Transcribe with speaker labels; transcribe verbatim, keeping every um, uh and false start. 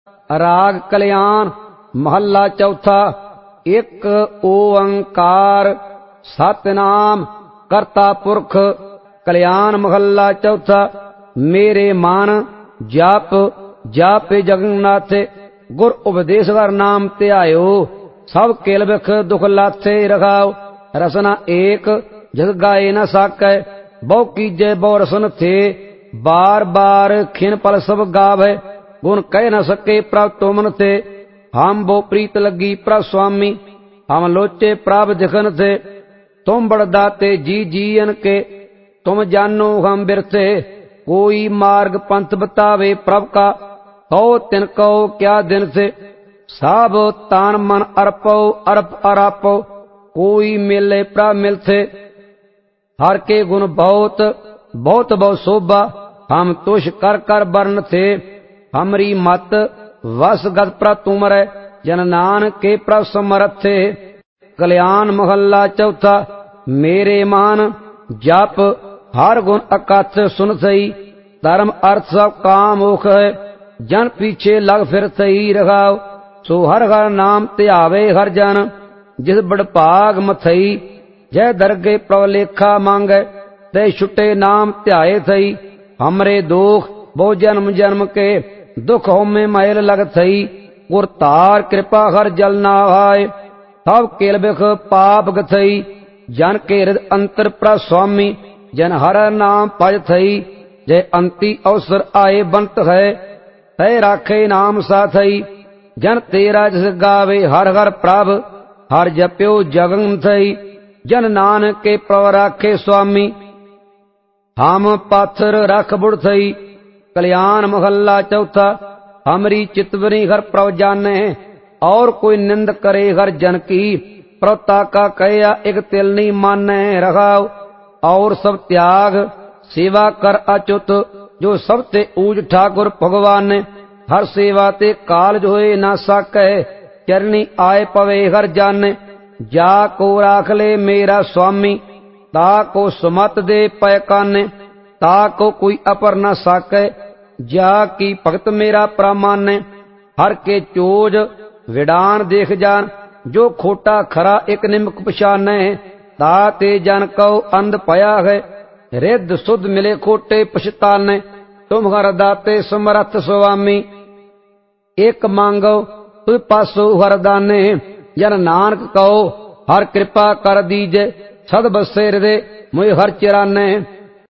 Speaker 1: राग कल्याण महला चौथा। एक ओंकार सतनाम करता पुरख कल्याण महला चौथा। मेरे मन जप जाप जगन्नाथ गुर उपदेश कर नाम ध्यायो सब केल बिख दुख लाथे रखाओ। रसना एक जग गाए न साकै बहु कीजे बहु रसन थे बार बार खिन पल सब गावे गुण कह न सके प्रभ तुमन थे। हम वो प्रीत लगी प्रभ स्वामी हम लोचे प्रभ दिखन थे। तुम बड़दाते जी जीयन के तुम जानो हम बिरथे कोई मार्ग पंथ बतावे प्रभ का कहो तिन कहो क्या दिन थे। सब तान मन अर्पो अर्प अरापो कोई मिले प्रभ मिलथे। हर के गुण बहुत बहुत बहु शोभा हम तुष कर कर बरन थे। हमरी मत वस गत प्रभ तुमरे जन नानक के प्रभ समरथ थे। कल्याण महला चौथा। मेरे मान जप हर गुण अकथ सुन सही धर्म अर्थ सब काम मुख है जन पीछे लग फिर सही रखाओ। सो हर हर नाम ध्यावे हर जन जिस बड़भाग मथई जय दरगे प्रवलेखा मांगे ते छुटे नाम ध्याए थई। हमरे दुख बहु जन्म जन्म के दुख होमे मैल लग थई गुर तार कृपा हर जल ना आए तब केल बिख पाप गथई। जन के हृदय अंतर प्र स्वामी जन हर नाम पज थई जय अंति अवसर आए बंत है तय राखे नाम साथई। जन तेरा जिस गावे हर हर प्रभ हर जप्यो जगन थई जन नानक के प्रभ राखे स्वामी हम पाथर रख बुढ़ थई। कल्याण महला चौथा। हमरी चितवरी हर प्रभ जाने और कोई निंद करे हर जन की प्रभता का कया एक तिल नहीं माने रखाओ। और सब त्याग सेवा कर अच्युत जो सब ते ऊज ठाकुर भगवान हर सेवा ते काल जोए ना साकै चरनी आए पवे हर जाने। जा को राख ले मेरा स्वामी ता को सुमत दे पै काने ता को कोई अपर न साकै जा की भगत मेरा प्रमाण। हर के चोज विडान देख जान जो खोटा खरा एक निमक पछाने ता ते जन कहो अंध पया है रिद्ध शुद्ध मिले खोटे पछताने। तुम हर दाते समरथ स्वामी एक मांगो तु पासो वरदाने जन नानक कहो हर कृपा कर दीजे सद बसे हृदय मुझ हर चिराने।